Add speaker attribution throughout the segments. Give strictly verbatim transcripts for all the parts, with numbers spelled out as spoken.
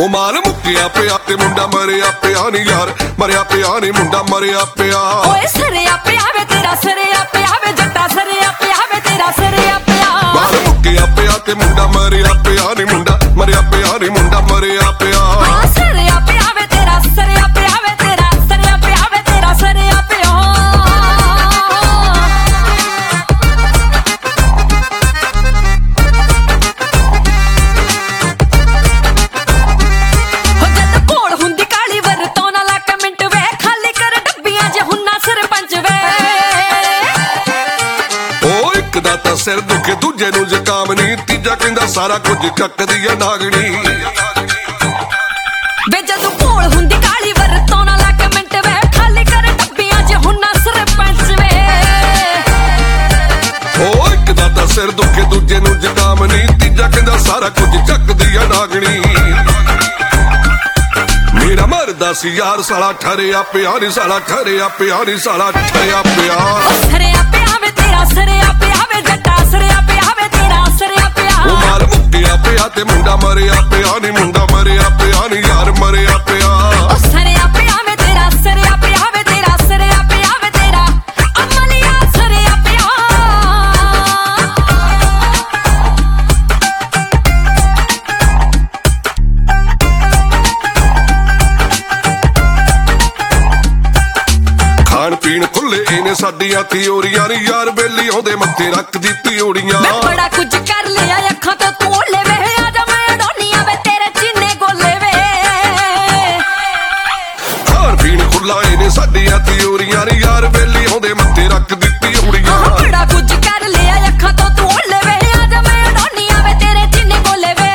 Speaker 1: ਉਹ ਮਾਲ ਮੁੱਕਿਆ ਪਿਆ ਤੇ ਮੁੰਡਾ ਮਰਿਆ ਪਿਆ ਨੀ ਯਾਰ, ਮਰਿਆ ਪਿਆ ਨੀ ਮੁੰਡਾ ਮਰਿਆ ਪਿਆ।
Speaker 2: ਓਏ ਸਰਿਆ ਪਿਆ ਵੇ ਤੇਰਾ ਸਰਿਆ ਪਿਆ ਵੇ ਜੱਟਾ ਸਰਿਆ ਪਿਆ ਵੇ ਤੇਰਾ ਸਰਿਆ ਪਿਆ।
Speaker 1: ਮਾਲ ਮੁੱਕਿਆ ਪਿਆ ਤੇ ਮੁੰਡਾ ਮਰਿਆ ਪਿਆ ਨੀ ਮੁੰਡਾ ਮਰਿਆ ਪਿਆ ਨੀ ਮੁੰਡਾ ਮਰਿਆ ਪਿਆ।
Speaker 2: ਹਾਂ ਸਰਿਆ ਪਿਆ ਵੇ ਤੇਰਾ ਸਰਿਆ ਪਿਆ ਵੇ ਤੇਰਾ ਸਰਿਆ ਪਿਆ ਵੇ ਤੇਰਾ ਸਰਿਆ ਪਿਆ।
Speaker 1: ਸਿਰ ਦੁਖੇ ਦੂਜੇ ਨੂੰ ਜ਼ੁਕਾਮ ਨੀ, ਤੀਜਾ ਕਹਿੰਦਾ ਸਾਰਾ ਕੁਝ ਕੱਕਦੀ ਐ ਨਾਗਣੀ।
Speaker 2: ਵੇ ਜਦੋਂ ਭੋਲ ਹੁੰਦੀ ਕਾਲੀ ਵਰਤੋਂ ਨਾ ਲੱਗ ਮਿੰਟ ਵੇ ਖਾਲੀ ਕਰ ਡੱਬੀਆਂ ਚ ਹੁੰਨਾ ਸਰਪੰਚ ਵੇ।
Speaker 1: ਉਹ ਇੱਕ ਦਾ ਤਾਂ ਸਿਰ ਦੁਖੇ ਦੂਜੇ ਨੂੰ ਜ਼ੁਕਾਮ ਨੀ, ਤੀਜਾ ਕਹਿੰਦਾ ਸਾਰਾ ਕੁਝ ਚੱਕਦੀ ਐ ਨਾਗਣੀ। ਮੇਰਾ ਮਰਦਾ ਸੀ ਯਾਰ ਸਾਲਾ ਠਰਿਆ ਪਿਆ ਨੀ, ਸਾਲਾ ਠਰਿਆ ਪਿਆ ਨੀ, ਸਾਲਾ ਠਰਿਆ ਪਿਆ।
Speaker 2: ਸਰਿਆ ਪਿਆ ਵੇ ਤੇਰਾ ਸਰਿਆ ਪਿਆ ਵੇ ਜੱਟਾ ਸਰਿਆ ਪਿਆ ਵੇ ਤੇਰਾ ਸਰਿਆ ਪਿਆ।
Speaker 1: ਉਹ ਮਾਲ ਮੁੱਕਿਆ ਪਿਆ ਤੇ ਮੁੰਡਾ ਮਰਿਆ ਪਿਆ ਨੀ, ਮੁੰਡਾ ਮਰਿਆ ਪਿਆ ਨੀ ਯਾਰ ਮਰਿਆ ਪਿਆ।
Speaker 2: ਉਹ ਸਰਿਆ ਪਿਆ ਵੇ ਤੇਰਾ ਸਰਿਆ ਪਿਆ ਵੇ ਤੇਰਾ ਸਰਿਆ ਪਿਆ ਵੇ ਤੇਰਾ ਅਮਲੀਆ ਸਰਿਆ ਪਿਆ।
Speaker 1: ਖਾਣ ਪੀਣ ਖੁੱਲੇ ਇਹਨੇ ਸਾਡੀਆਂ ਤਿਉਰੀਆਂ ਨੀ ਯਾਰ, ਬੇਲੀ ਆਉਂਦੇ ਮੱਥੇ ਰੱਖਦੀ ਤਿਉੜੀਆਂ।
Speaker 2: ਮੈਂ ਬੜਾ ਕੁਝ ਕਰ ਲਿਆ ਅੱਖਾਂ ਤੋਂ ਤੂੰ ਲੈ ਵੇ, ਆ ਜਾ ਮੈਂ ਡੋਨੀਆਂ ਵੇ ਤੇਰੇ ਚੀਨੇ ਗੋਲੇ ਵੇ।
Speaker 1: ਖਾਣ ਪੀਣ ਖੁੱਲਾ ਇਹਨੇ ਸਾਡੀਆਂ ਤਿਉਰੀਆਂ ਨੀ ਯਾਰ, ਬੇਲੀ ਆਉਂਦੇ ਮੱਥੇ ਰੱਖਦੀ ਤਿਉੜੀਆਂ।
Speaker 2: ਬੜਾ ਕੁਝ ਕਰ ਲਿਆ ਅੱਖਾਂ ਤੋਂ ਤੂੰ ਲੈ ਵੇ, ਆ ਜਾ ਮੈਂ ਡੋਨੀਆਂ ਵੇ ਤੇਰੇ ਚੀਨੇ ਗੋਲੇ ਵੇ।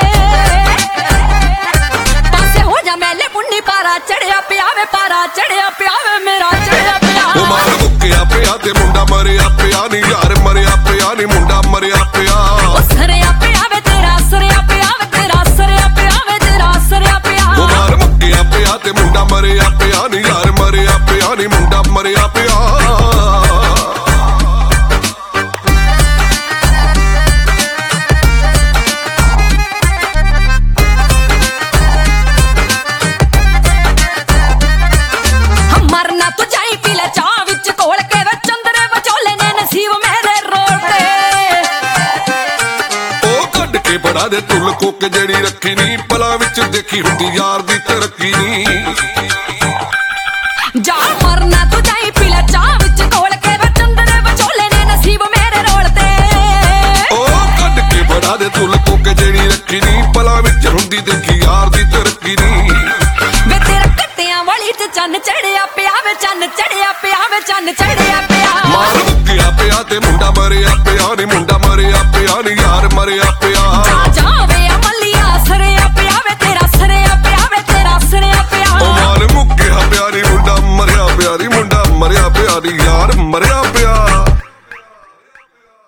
Speaker 2: ਪਾਸੇ ਹੋ ਜਾ ਮੈਲੇ ਪੁੰਨੀ ਪਾਰਾ ਚੜਿਆ ਪਿਆ ਵੇ, ਪਾਰਾ ਚੜਿਆ ਪਿਆ ਵੇ ਮੇਰਾ ਚੜਿਆ ਪਿਆ।
Speaker 1: ਉਹ ਮਾਲ ਮੁੱਕਿਆ ਪਿਆ ਤੇ ਮੁੰਡਾ ਮਰਿਆ ਪਿਆ ਨੀ ਯਾਰ, ਮਰਿਆ ਪਿਆ ਨੀ ਮੁੰਡਾ ਮਰਿਆ ਪਿਆ।
Speaker 2: ਉਹ ਸਰਿਆ ਪਿਆ ਵੇ ਤੇਰਾ ਸਰਿਆ ਪਿਆ ਵੇ ਤੇਰਾ ਸਰਿਆ ਪਿਆ ਵੇ ਤੇਰਾ ਸਰਿਆ ਪਿਆ।
Speaker 1: ਉਹ ਮਾਲ ਮੁੱਕਿਆ ਪਿਆ ਤੇ ਮੁੰਡਾ ਮਰਿਆ ਪਿਆ ਨੀ ਯਾਰ, ਮਰਿਆ ਪਿਆ ਨੀ ਮੁੰਡਾ ਮਰਿਆ ਪਿਆ।
Speaker 2: ਮਰਨਾ ਤੂੰ ਜਾਈ ਪੀ ਲੈ ਚਾਹ ਵਿੱਚ ਘੋਲ ਕੇ ਵੇ, ਚੰਦਰੇ ਵਿਚੋਲੇ ਨੇ ਨਸੀਬ ਮੇਰੇ ਰੋਲ ਤੇ।
Speaker 1: ਉਹ ਕੱਢ ਕੇ ਬੜਾ ਦੇ ਤੁਲ ਕੁੱਕ ਜਿਹੜੀ ਰੱਖੀ ਨੀ, ਪਲਾਂ ਵਿੱਚ ਦੇਖੀ ਹੁੰਦੀ ਯਾਰ ਦੀ ਤਰੱਕੀ ਨੀ।
Speaker 2: ਜਾ ਮਰਨਾ ਤੂੰ ਜਾਈ ਪੀ ਲੈ ਚਾਹ ਵਿੱਚ ਘੋਲ ਕੇ ਵੇ, ਚੰਦਰੇ ਵਿਚੋਲੇ ਨੇ ਨਸੀਬ ਮੇਰੇ ਰੋਲ ਤੇ।
Speaker 1: ਉਹ ਕੱਢ ਕੇ ਬੜਾ ਦੇ ਤੁਲ ਕੁੱਕ ਜਿਹੜੀ ਰੱਖੀ ਨੀ, ਪਲਾਂ ਵਿੱਚ ਹੁੰਦੀ ਦੇਖੀ ਯਾਰ ਦੀ ਤਰੱਕੀ ਨੀ।
Speaker 2: ਵੇ ਤੇਰਾ ਕੱਟਿਆਂ ਵਾਲੀ ਤੇ ਚੰਨ ਚੜਿਆ ਪਿਆ ਵੇ, ਚੰਨ ਚੜਿਆ ਪਿਆ ਵੇ, ਚੰਨ ਚੜਿਆ ਪਿਆ।
Speaker 1: ਮਾਲ ਮੁੱਕਿਆ ਪਿਆ ਤੇ ਮੁੰਡਾ ਮਰਿਆ ਪਿਆ ਨੀ, ਮੁੰਡਾ ਮਰਿਆ ਪਿਆ ਨੀ ਯਾਰ ਮਰਿਆ